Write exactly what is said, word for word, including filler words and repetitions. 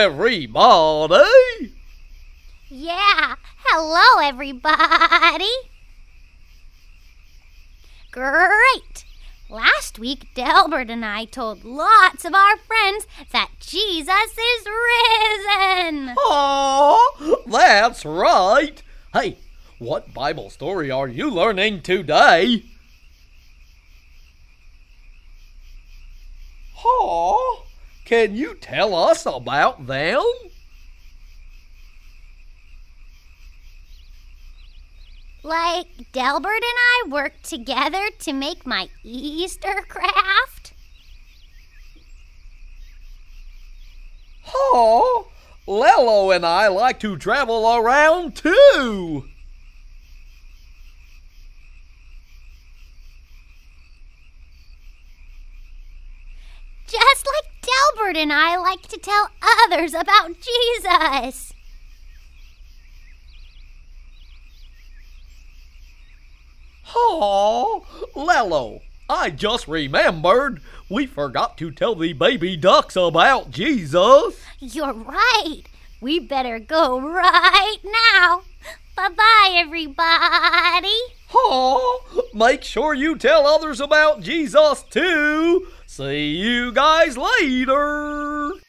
everybody! Yeah, hello everybody! Great! Last week, Delbert and I told lots of our friends that Jesus is risen! Oh, that's right! Hey, what Bible story are you learning today? Oh, can you tell us about them? Like Delbert and I worked together to make my Easter craft? Oh, Lello and I like to travel around too. Just like Delbert and I like to tell others about Jesus. Oh, Lello, I just remembered we forgot to tell the baby ducks about Jesus. You're right. We better go right now. Bye-bye, everybody. Oh, make sure you tell others about Jesus too. See you guys later.